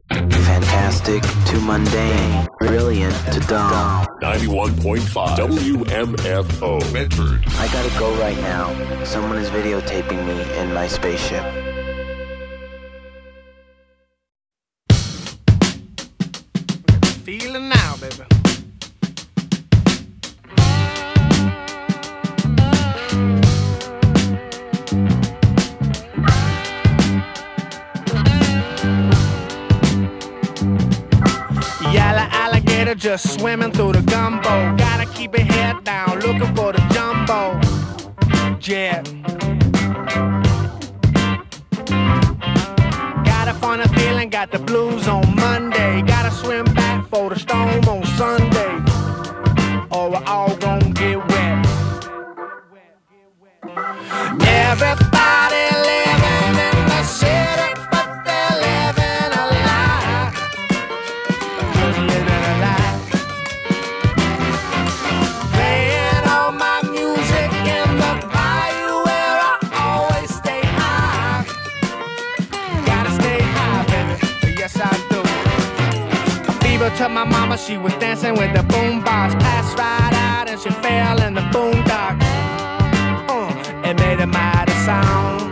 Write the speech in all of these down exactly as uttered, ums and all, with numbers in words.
Fantastic to mundane, brilliant to dumb. ninety-one point five W M F O Medford. I gotta go right now. Someone is videotaping me in my spaceship. Feeling now, baby. Yellow alligator just swimming through the gumbo. Gotta keep your head down, looking for the jumbo jet. Got a funny feeling, got the blues on Monday. Gotta swim back for the storm on Sunday, or we're all gonna get wet. Everybody living in the city, but they're living a lie. Just living a lie. Playing all my music in the bayou where I always stay high. Gotta stay high, baby. Yes, I do. A fever to my mama, she was dancing with the boombox. Passed right out and she fell in the boondocks. Uh, it made a mighty sound.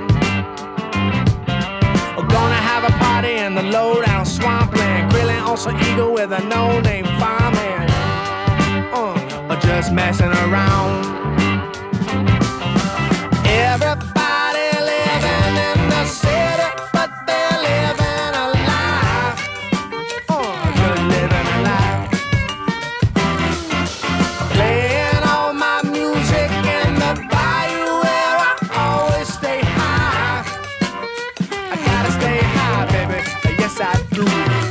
We're gonna have a party in the low-down swampland, grilling on some eagle with a no-name fireman. Uh, or just messing around. Everybody living in the city, but they're living a lie. Uh, just living a lie. Playing all my music in the bayou where I always stay high. I gotta stay high, baby. Yes, I do.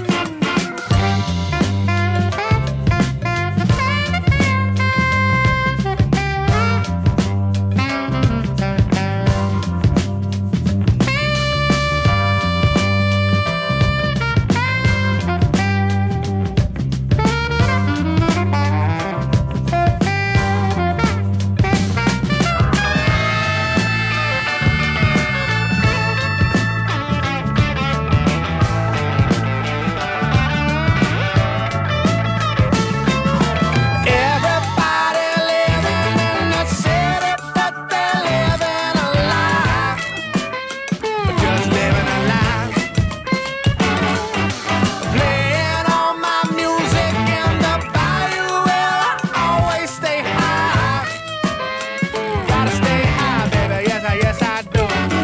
Everybody living in the city, but they're living a lie. Just living a lie. Playing all my music in the bayou where I always stay high. Gotta stay high, baby. Yes, I, yes, I do.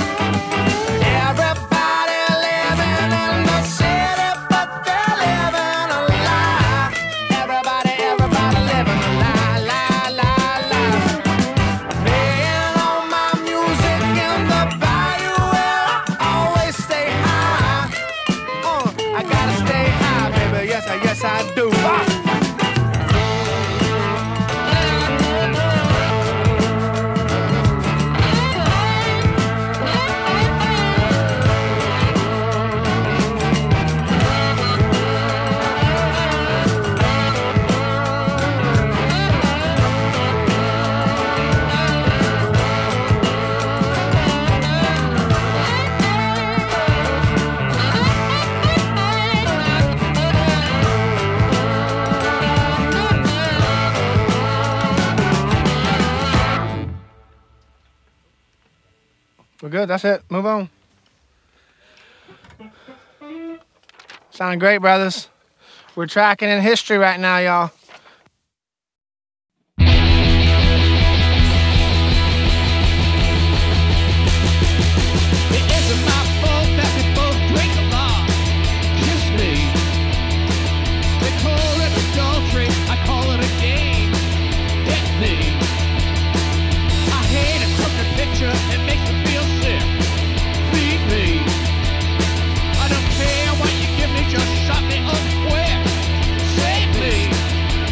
Everybody living in the city, but they're living a lie. Everybody, everybody living a lie, lie, lie, lie. Playing all my music in the bayou where I always stay high. Uh, I gotta stay high, baby. Yes, I, yes, I do. Ah. We're good. That's it. Move on. Sounding great, brothers. We're tracking in history right now, y'all. It isn't my fault that we both drink a lot. Kiss me. They call it adultery, I call it a game. Hit me. I hate a crooked picture, it makes me feel sick. Feed me. I don't care what you give me, just shut me up quick. Save me.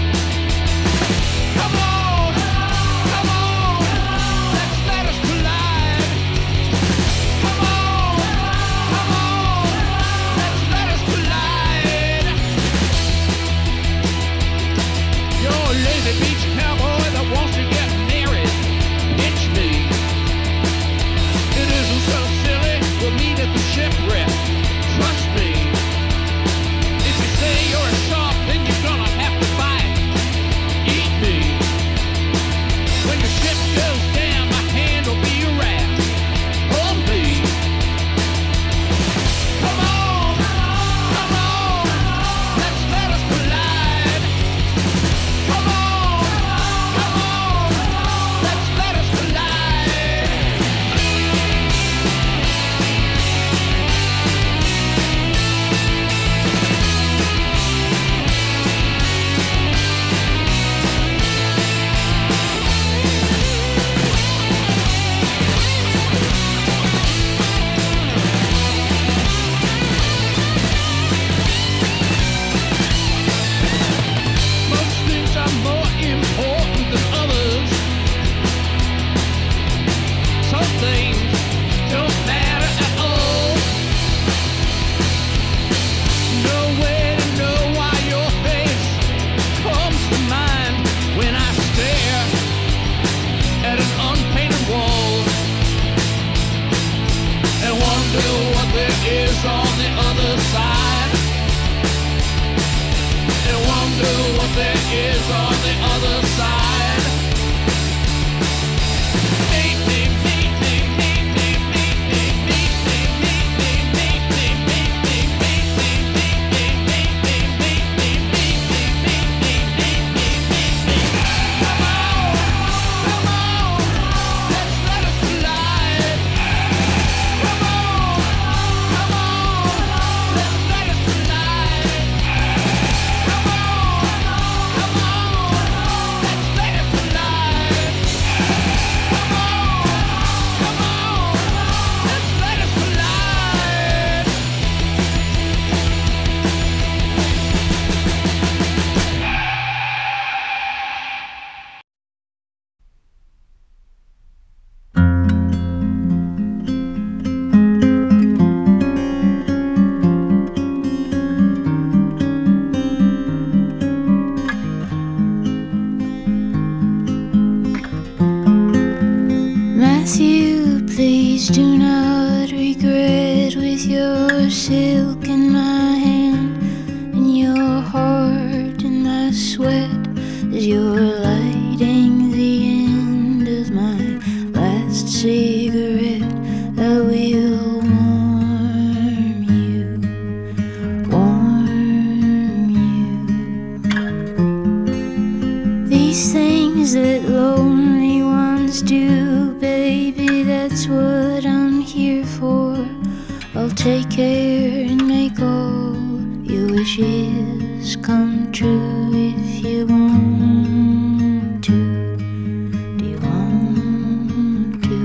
it's what I'm here for. I'll take care and make all your wishes come true if you want to. Do you want to?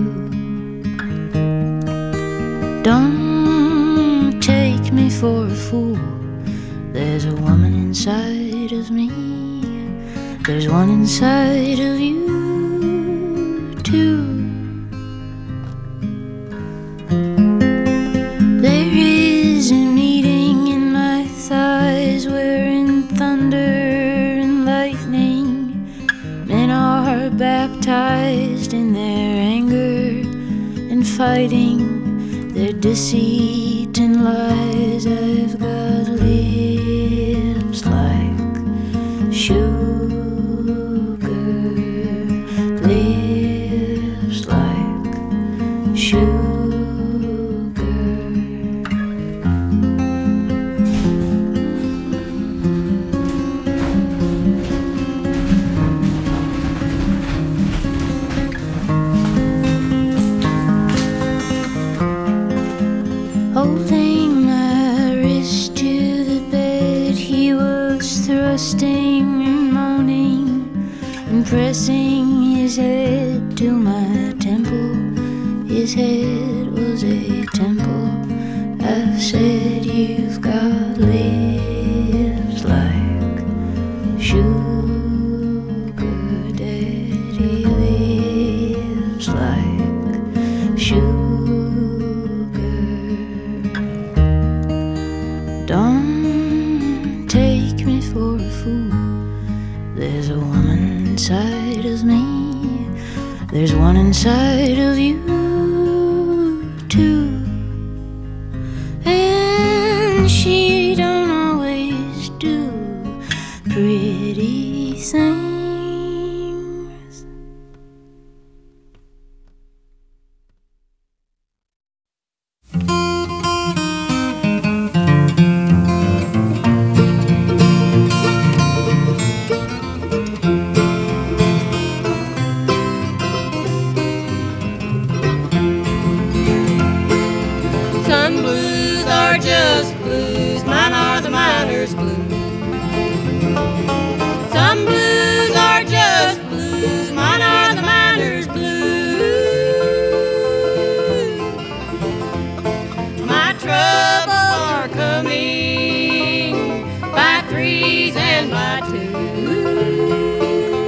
Don't take me for a fool. There's a woman inside of me. There's one inside of you too. There is a meeting in my thighs wherein thunder and lightning, men are baptized in their anger and fighting their deceit and lies. I've got lips like sugar, lips like sugar. Holding my wrist to the bed, he was thrusting and moaning and pressing his head to my temple. His head was a temple. I said, you've got lips like sugar, daddy, lips like sugar. Don't take me for a fool. There's a woman inside of me. There's one inside of you too. And she don't always do pretty things. Some blues are just blues, mine are the miner's blues. Some blues are just blues, mine are the miner's blues. My troubles are coming by threes and by twos.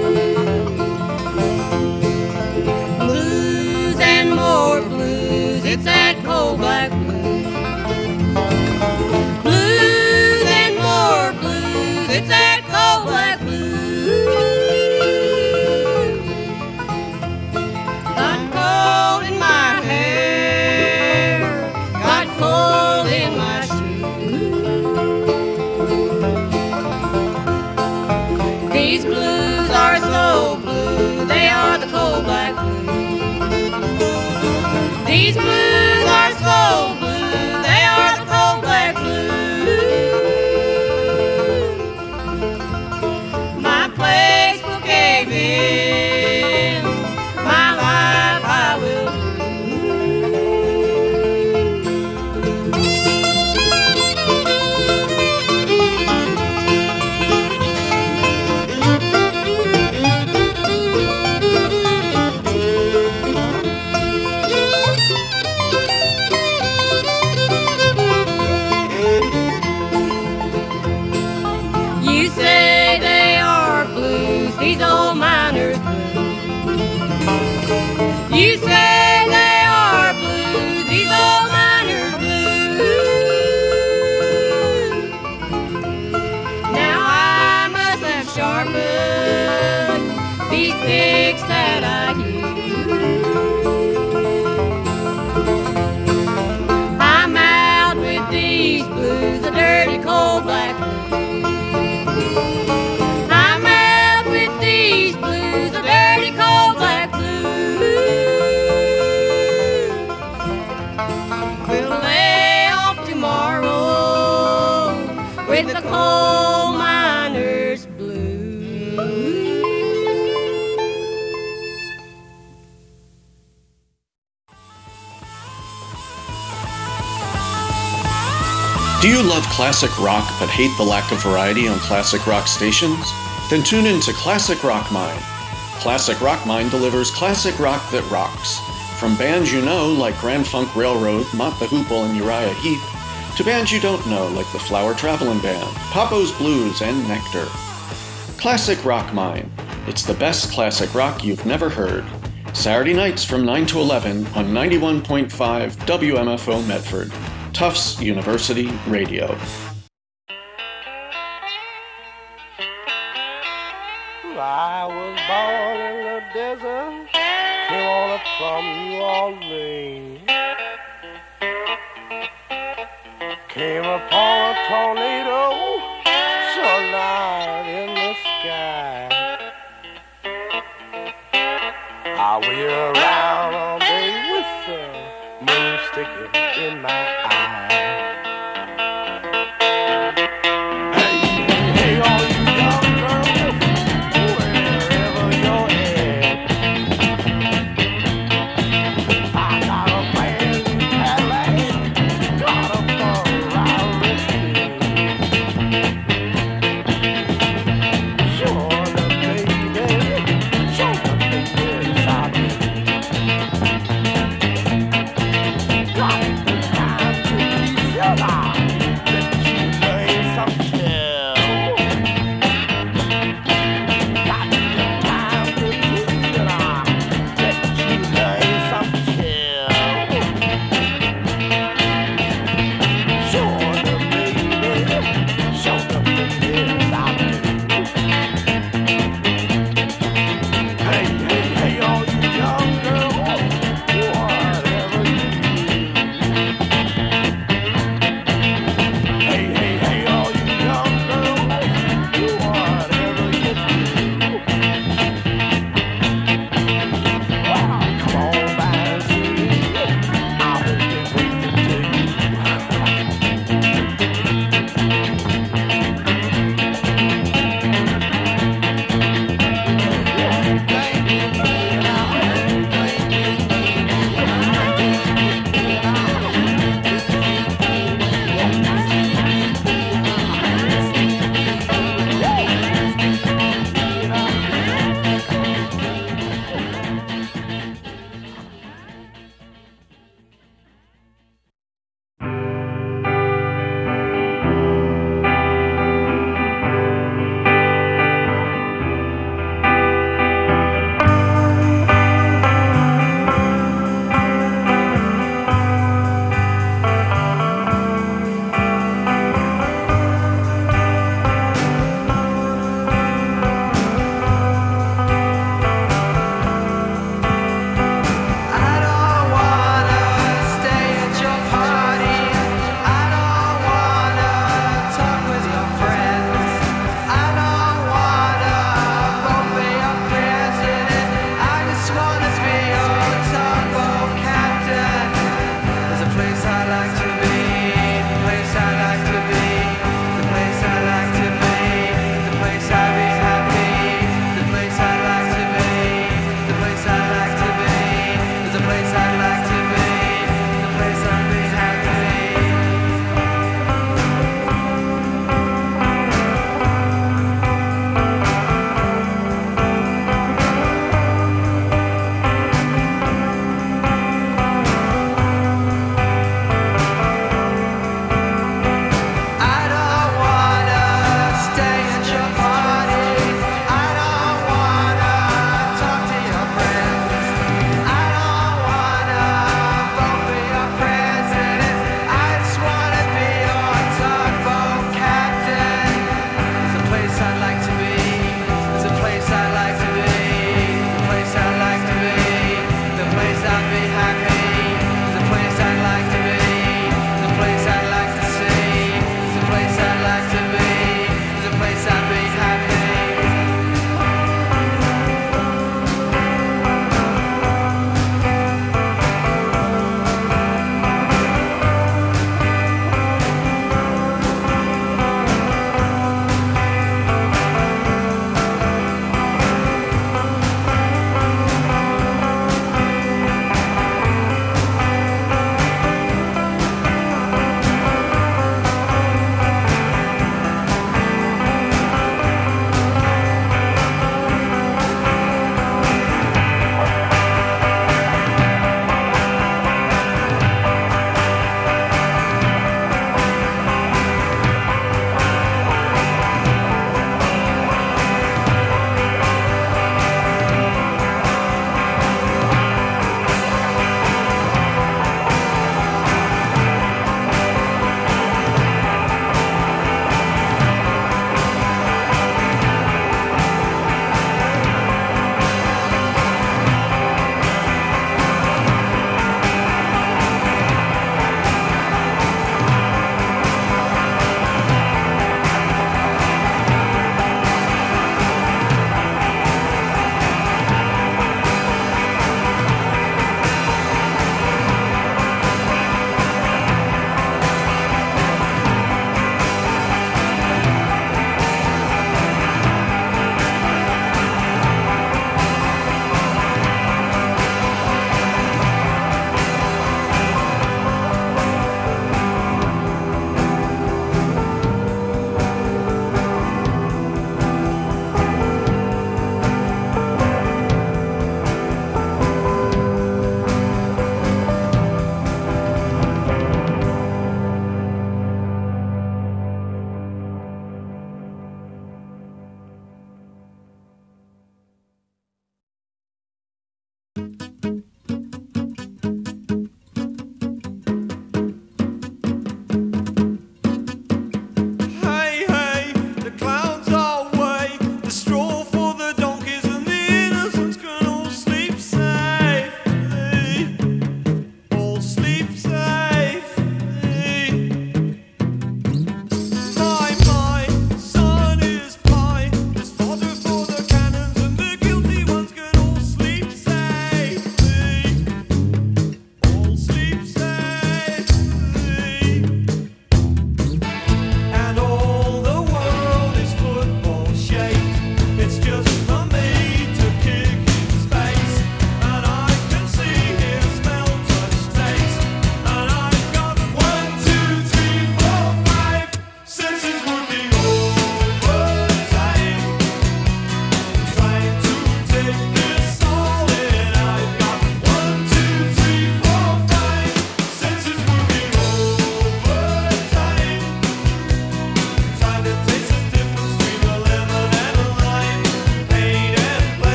Blues and more blues, it's that cold black blues. Blues and more blues, it's that cold black blues. Got cold in my hair, got cold in my shoes. These blues are so blue, they are the cold black blues. These blues are so blue, they are the cold black blues. My place will cave in, my life I will You say they are blues, these old miners blues. You say they are blues, these old miners blues. Now I must have sharpened these picks that I use. I'm out with these blues, the dirty cold black blues. I'm out with these blues, the dirty cold black blues. We'll lay off tomorrow with the coal miner's blues. Do you love classic rock but hate the lack of variety on classic rock stations? Then tune in to Classic Rock Mine. Classic Rock Mine delivers classic rock that rocks. From bands you know like Grand Funk Railroad, Mott the Hoople, and Uriah Heep, to bands you don't know like the Flower Travelin' Band, Papo's Blues, and Nectar. Classic Rock Mine. It's the best classic rock you've never heard. Saturday nights from nine to eleven on ninety-one point five W M F O Medford, Tufts University Radio. I was born in the desert, came on up from New Orleans. Came upon a tornado, so light in the sky. I wheel around all day with the moon sticking in my eye. Hey, hey, all you young girls, wherever you're at, I got a brand new Cadillac, got a Ferrari.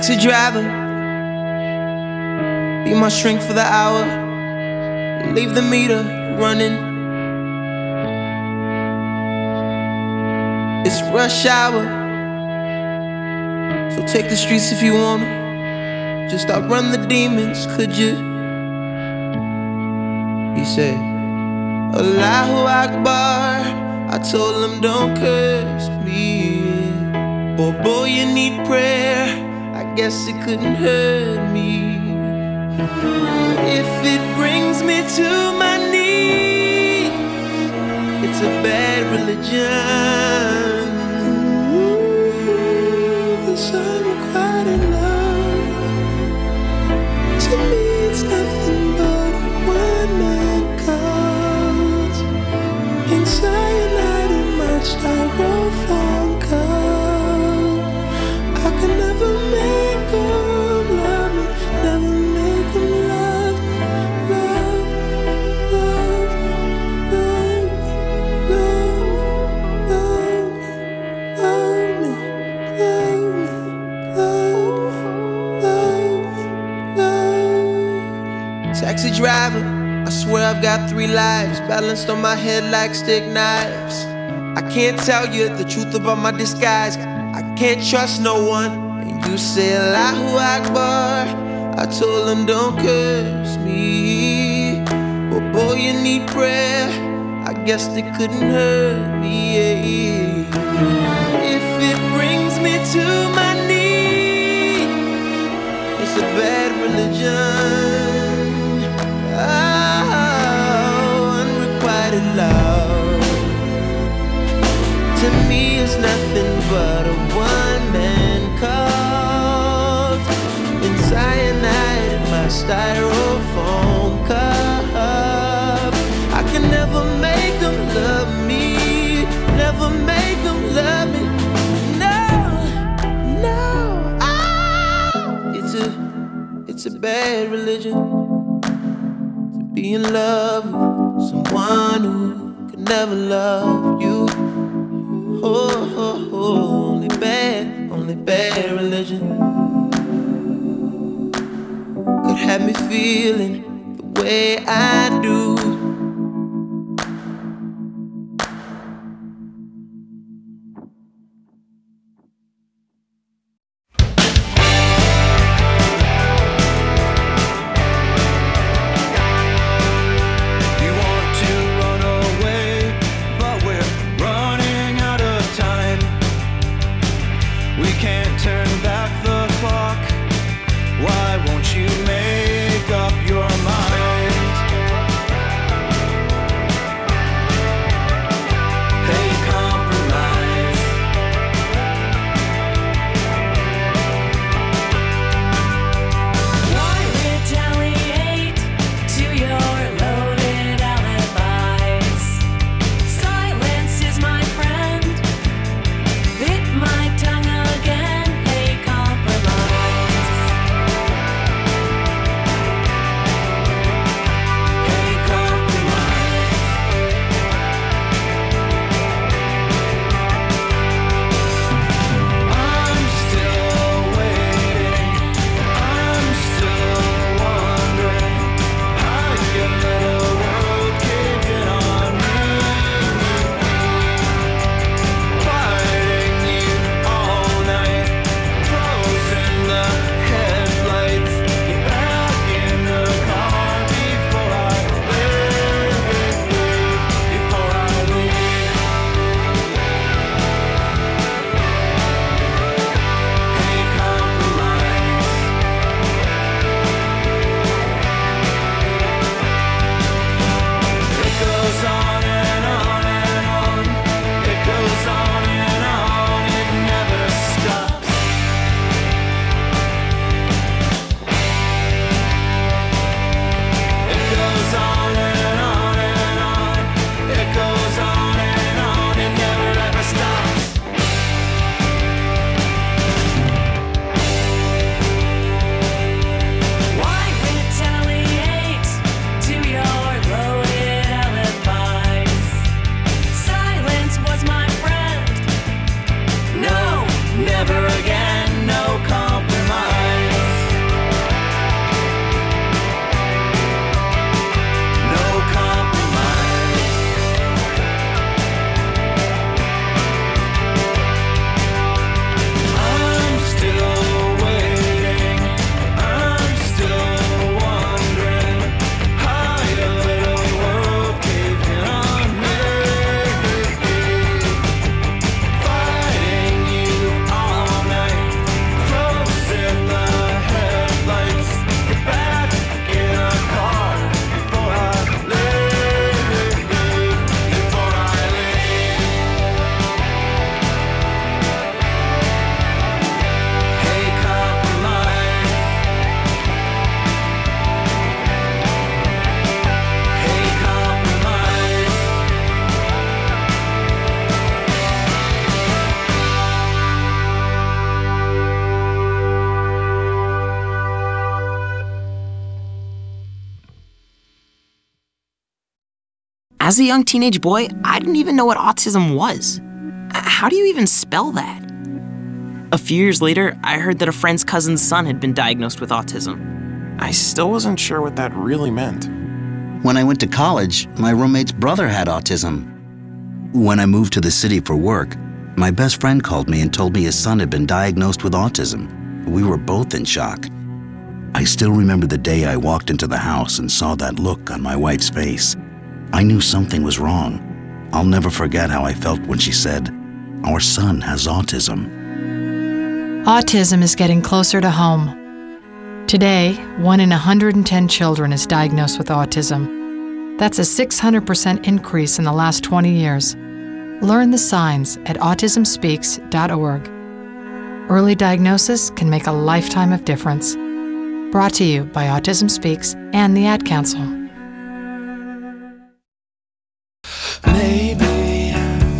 Taxi driver, be my shrink for the hour. Leave the meter running. It's rush hour, so take the streets if you wanna. Just outrun the demons, could you? He said, Allahu Akbar. I told him don't curse me. Boy, boy, you need prayer. I guess it couldn't hurt me. If it brings me to my knees, it's a bad religion. Ooh, this unrequited love, to me it's nothing but a one-man cult. In cyanide and my styrofoam cup, I could never make them love me, never make them love me, love, love, love, love, love me, love me, love me, love, love. Taxi driver, I swear I've got three lives balanced on my head like stick knives. I can't tell you the truth about my disguise. I can't trust no one. And you say Allahu Akbar. I told them don't curse me. But boy, you need prayer. I guess they couldn't hurt me. If it brings me to my knees, it's a bad religion. Oh, unrequited love, to me it's nothing but a one-man cult. In cyanide in my styrofoam cup, I can never make them love me, never make them love me. No, no, oh. It's a, it's a bad religion to be in love with someone who could never love you. Oh, oh, oh, only bad, only bad religion could have me feeling the way I do. You want to run away, but we're running out of time. We can't turn back the clock. Why won't you make up your mind? As a young teenage boy, I didn't even know what autism was. How do you even spell that? A few years later, I heard that a friend's cousin's son had been diagnosed with autism. I still wasn't sure what that really meant. When I went to college, my roommate's brother had autism. When I moved to the city for work, my best friend called me and told me his son had been diagnosed with autism. We were both in shock. I still remember the day I walked into the house and saw that look on my wife's face. I knew something was wrong. I'll never forget how I felt when she said, "Our son has autism." Autism is getting closer to home. Today, one in one hundred ten children is diagnosed with autism. That's a six hundred percent increase in the last twenty years. Learn the signs at autism speaks dot org. Early diagnosis can make a lifetime of difference. Brought to you by Autism Speaks and the Ad Council. Maybe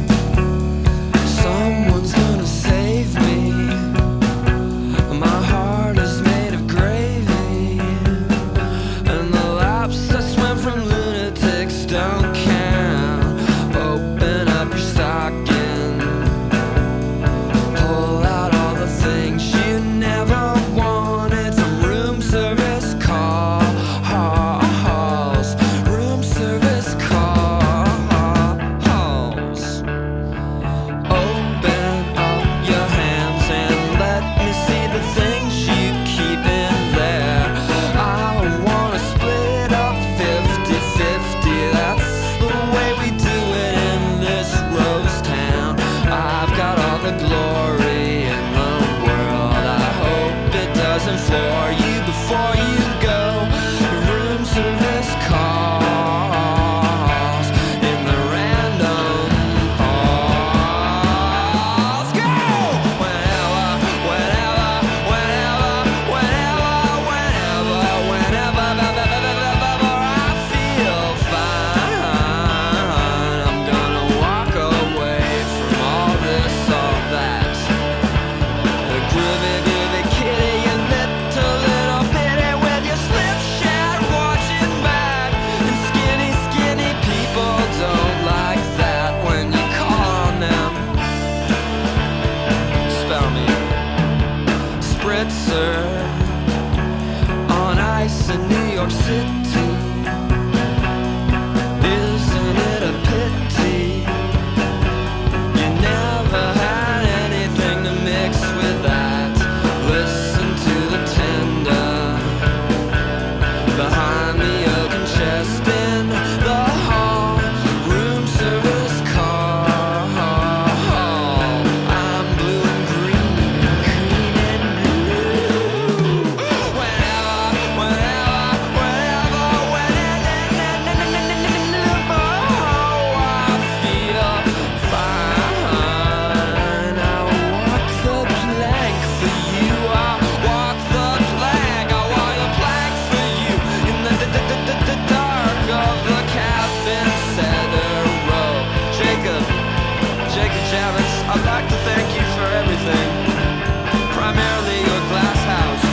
someone's gonna save me. My heart is made of gravy, and the laps that swim from lunatics don't count. Open up your stocking, pull out all the things you never wanted from room service calls, room service calls. On ice in New York City, isn't it a pity you never had anything to mix with that? Listen to the tender behind the oaken chest in the hall, room service call. I'm blue and green and green and blue. Whenever, whenever, whenever, whenever, I feel fine. I walk the plank for you. I walk the plank. I walk the plank for you in the d- d- d- d- d- dark of the cabin center row. Jacob, Jacob Javits, I'd like to thank you for everything. Primarily your glass house.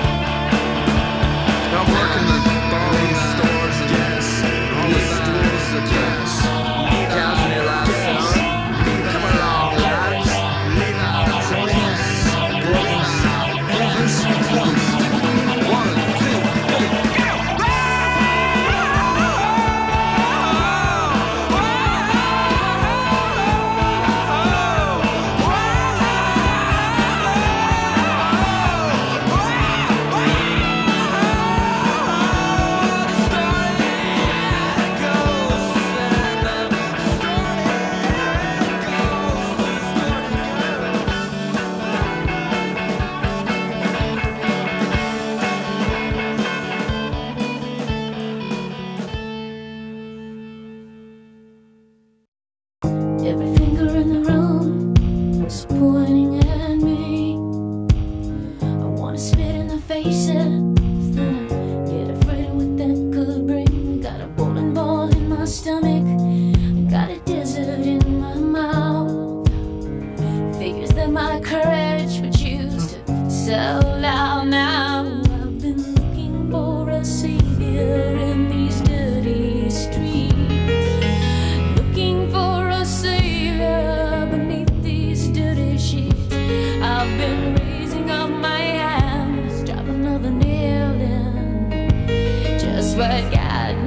I'm working the ballroom stores and yes, all the stores are yes. Counting me last summer. Come along, lads. One, two, three, go! Every finger in the room is pointing at me. I wanna spit in the faces, then I get afraid of what that could bring. Got a bowling ball in my stomach, got a desert in my mouth. Figures that my courage would choose to sell out now. I've been looking for a savior in these dirty streets.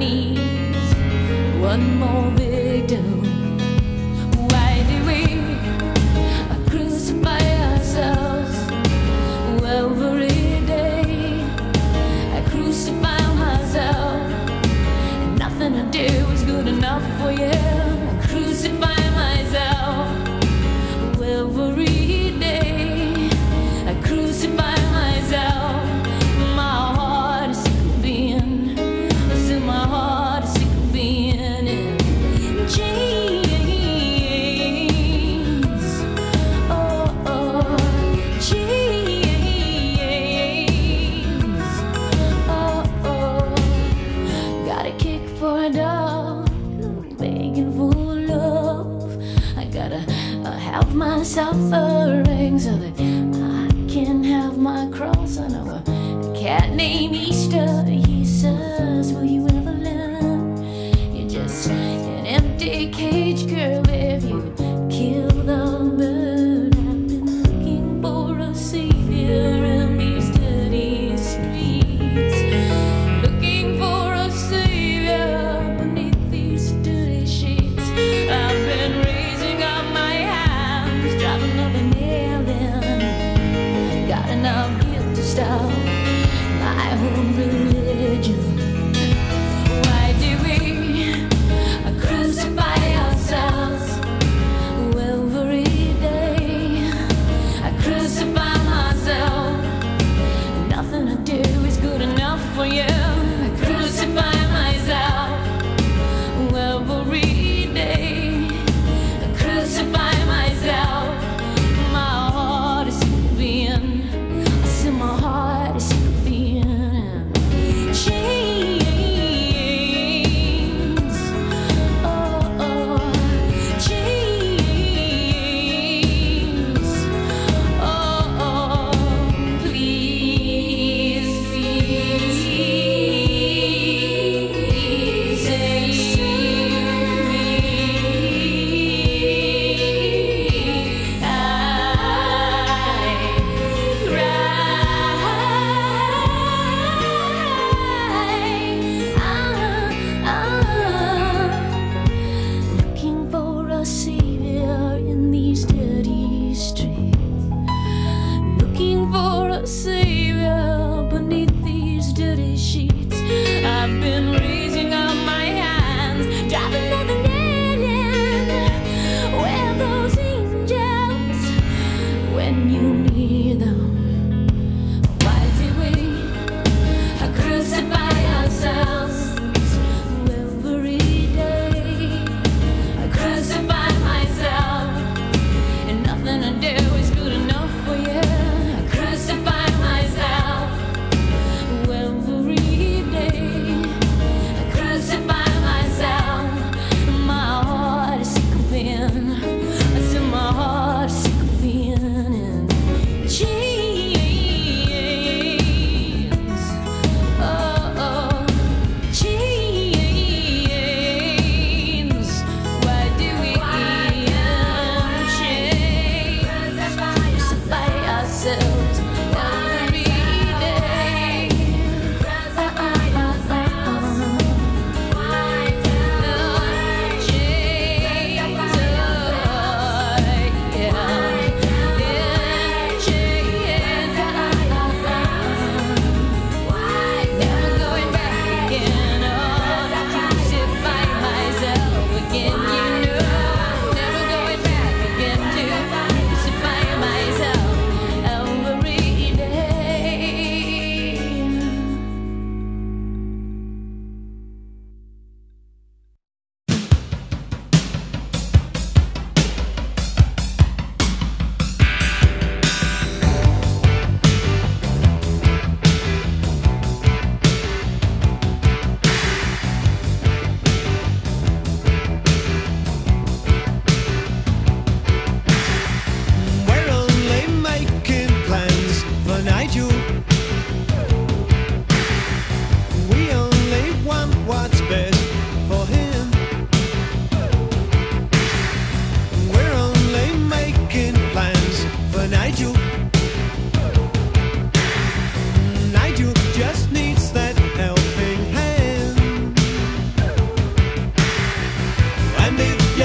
knees. One more victim. Why do we crucify ourselves every day? I crucify myself, and nothing I do is good enough for you. I crucify myself every day. I crucify myself. My heart is sick of being, still my heart is sick of being in chains. Oh, oh, chains. Oh, oh. Got a kick for a dog, begging for love. I gotta uh, have my suffering so that I can have my cross. I know a cat named Easter. He says, will you ever learn? You're just an empty cage, girl, if you kill the bird. I've been looking for a savior in these dirty streets, looking for a savior beneath these dirty sheets. I've been raising up my hands, driving another nail in. Got enough guilt to stop my own religion. Why do we crucify ourselves every day? I crucify myself. Nothing I do is good enough for you. I crucify myself every day. I crucify myself. My heart is being, I see my heart is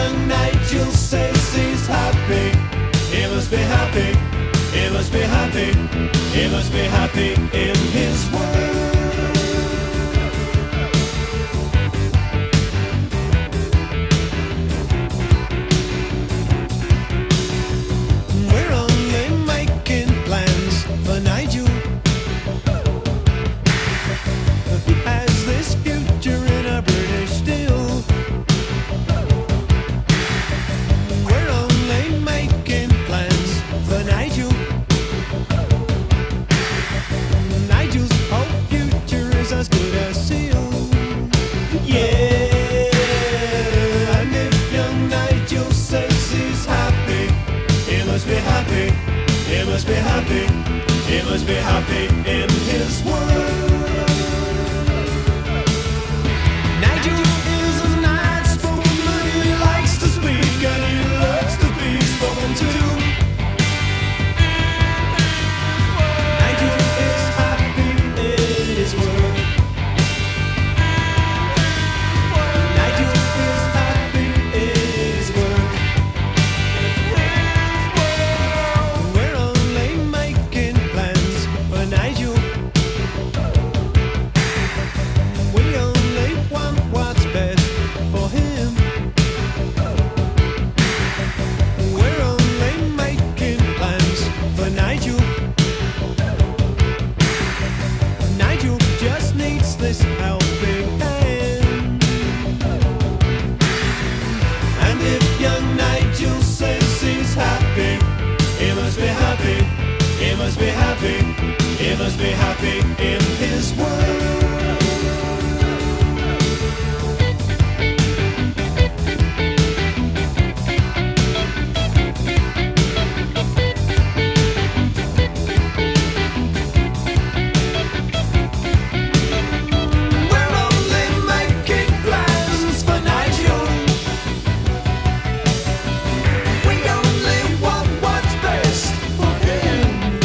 young Nigel says he's happy, he must be happy, he must be happy, he must be happy in his world. We're only making plans for Nigel. He has this future in a British steel. We're only making plans for Nigel. Nigel's whole future is as good as sealed. Yeah, and if young Nigel says he's happy, he must be happy, he must be happy, he must be happy in his world. Nigel is an outspoken man, he likes to speak and he loves to be spoken to. Nigel is happy in his world. Nigel is happy in his world. We're only making plans for Nigel. We only want what's best for him. We're only making plans for Nigel. Nigel just needs this helping hand. And if young Nigel says he's happy, he must be happy, he must be happy, he must be happy in his world. We're only making plans for Nigel. We only want what's best for him.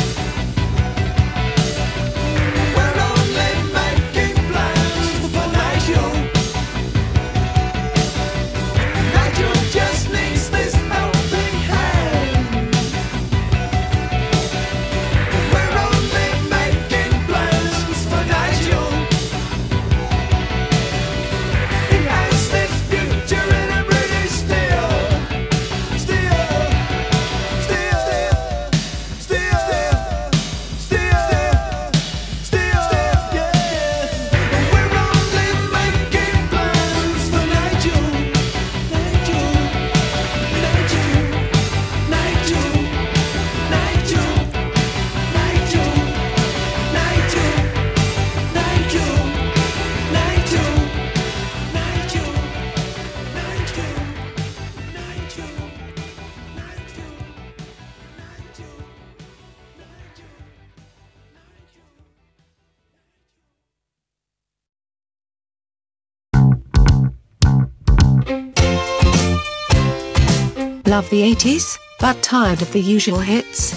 We're only making plans for Nigel. Nigel just needs this helping hand. We're only making plans for Nigel. He has this future in a British steel. Steel, steel, steel, steel, steel, steel, steel, yeah. We're only making plans for Nigel. Nigel, Nigel, Nigel, Nigel, Nigel, Nigel, Nigel, Nigel, Nigel, Nigel, Nigel, Love the eighties, but tired of the usual hits?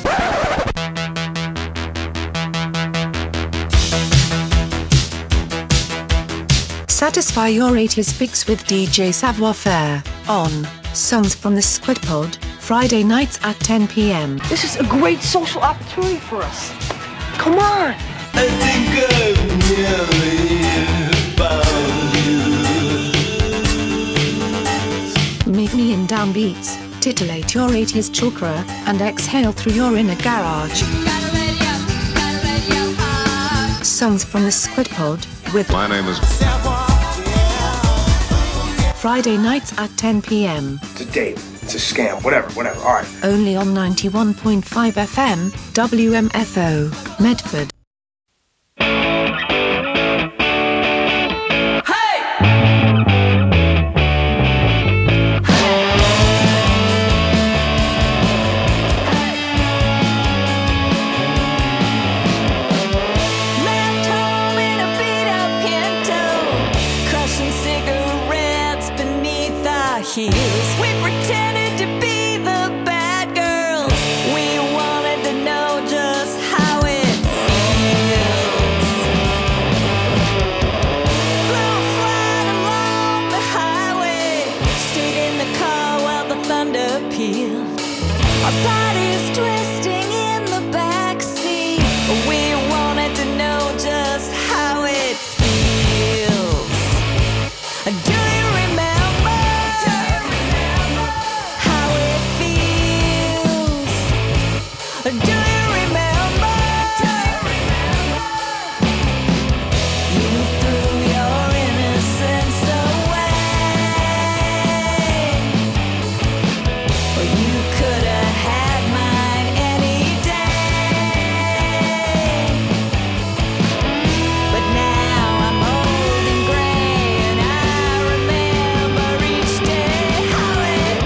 Satisfy your eighties fix with D J Savoir Faire on Songs from the Squid Pod, Friday nights at ten p m. This is a great social opportunity for us. Come on! I think I've nearly found you. Meet me in downbeats, titillate your eighties chakra, and exhale through your inner garage. Songs from the Squid Pod with My name is Friday nights at ten p m. It's a date. It's a scam. Whatever, whatever. All right. Only on ninety-one point five F M, W M F O, Medford. Left home in a beat-up Pinto, crushing cigarettes beneath our heels. We pretended to be the bad girls. We wanted to know just how it feels. Blew a flat along the highway, stayed in the car thunder peal. Our bodies twisting in the backseat. We wanted to know just how it feels. Do you remember how it feels? Do you remember? You threw your innocence away. You could have had mine any day. But now I'm old and gray, and I remember each day how it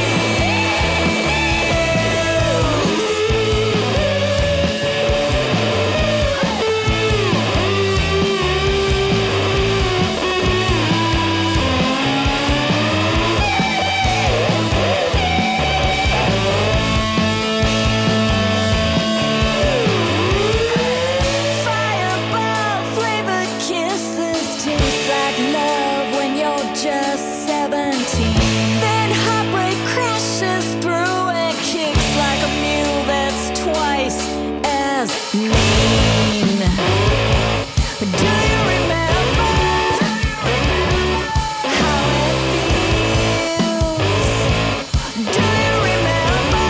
Fireball flavored kisses taste like love when you're just seventeen. Then heartbreak crashes through and kicks like a mule that's twice as mean. Do you remember how it feels? Do you remember?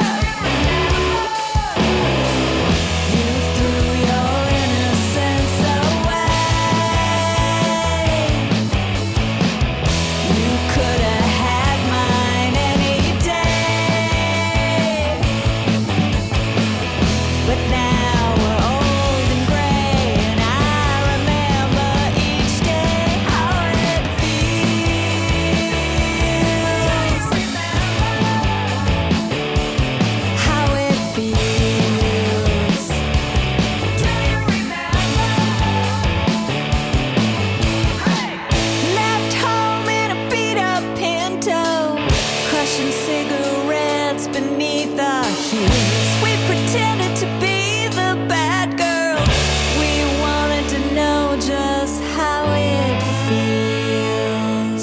You threw your innocence away. You could have had mine any day. But now we're old and gray, and I remember each day how it feels. How it feels. Left home in a beat-up Pinto, crushing cigarettes beneath our heels. We pretended to be the bad girl. We wanted to know just how it feels.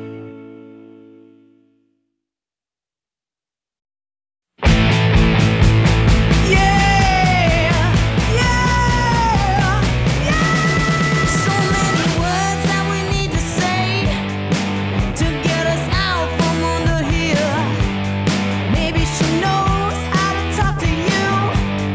So many words that we need to say to get us out from under here. Maybe she knows how to talk to you.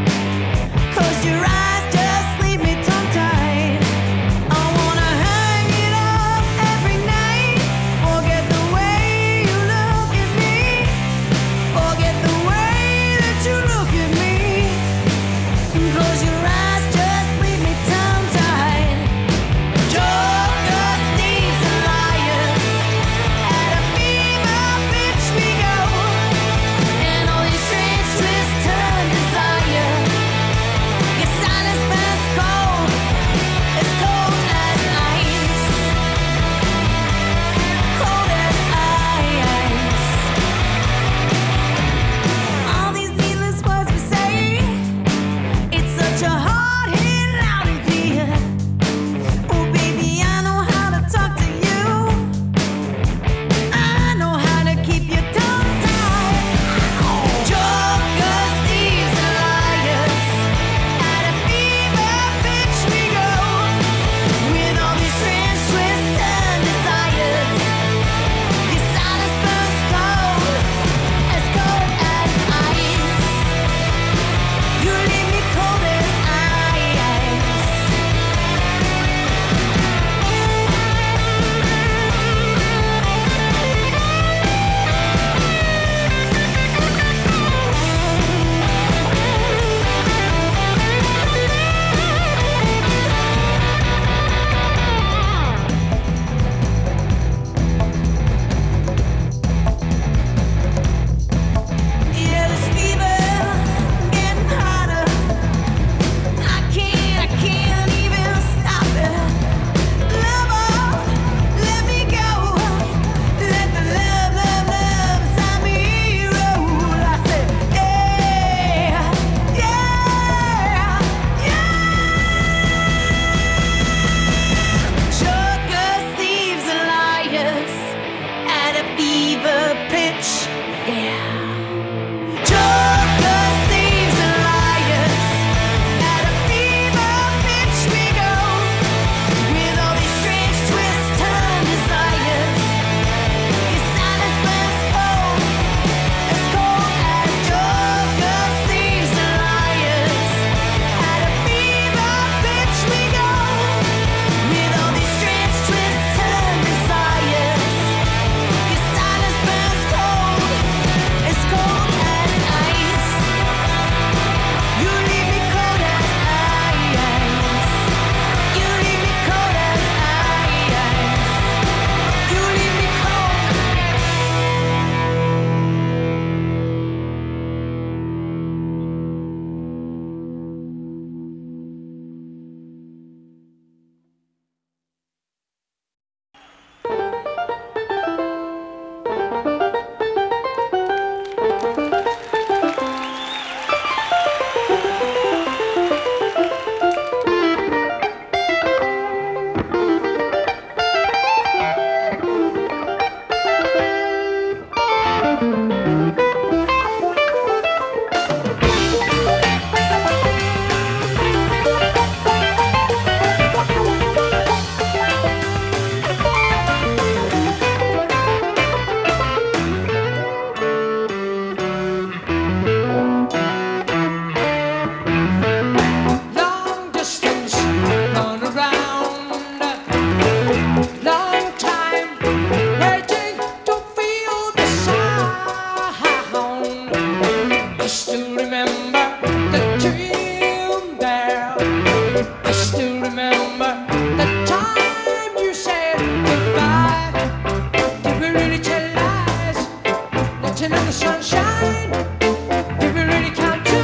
Dancing in the sunshine, if you really count to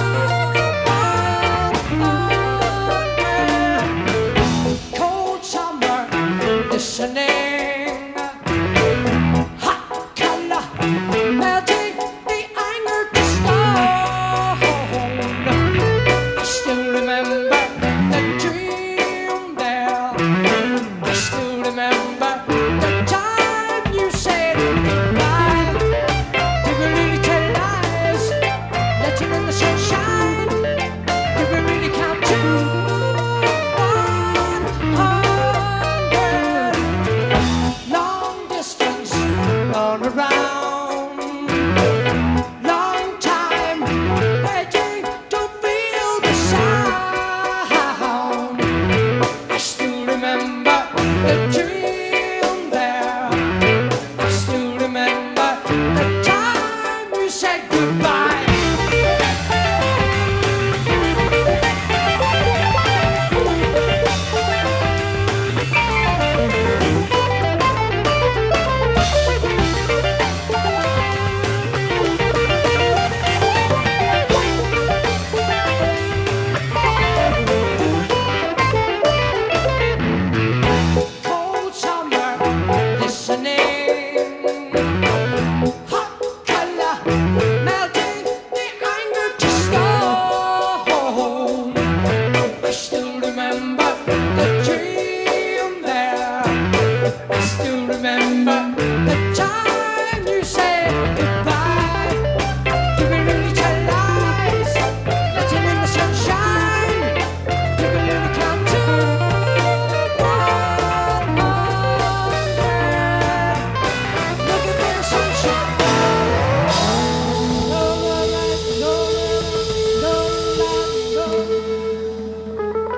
one, yeah. Cold summer, listening, hot color, melting the anger to stone. I still remember the dream there. I still remember the time you said goodbye. Did we really tell lies? Letting in the sunshine. Did we really count to one hundred? Long distance, all around. Long time waiting to feel the sound. I still remember the dream there. I still remember the time you said goodbye. Cold summer, listening, hot color, melting the anger to stone. I still remember the dream there. I still remember the time you said goodbye. Did we really tell lies? Letting in the sunshine. Did we really count to one hundred? Looking for the sunshine. No light, no light, no light, no.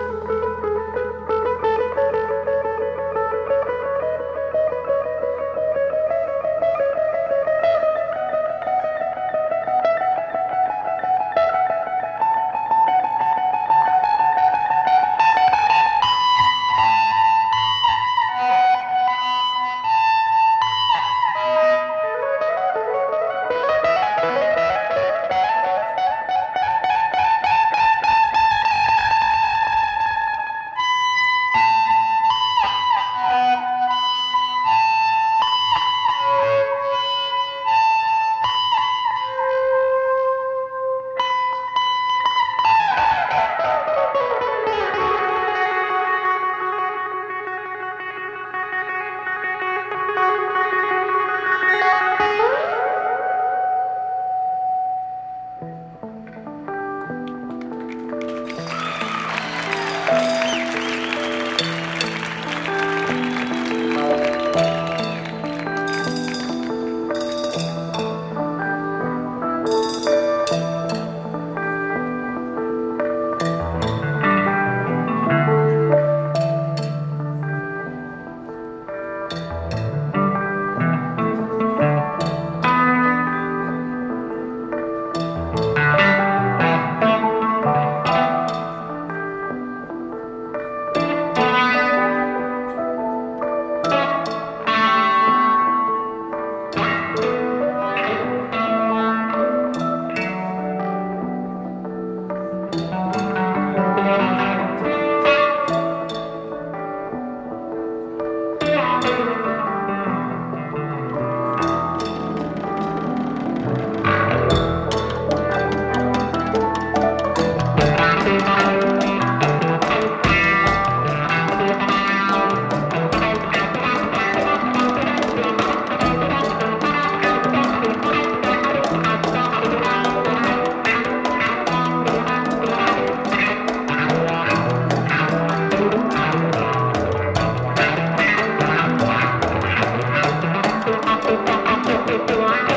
Thank you.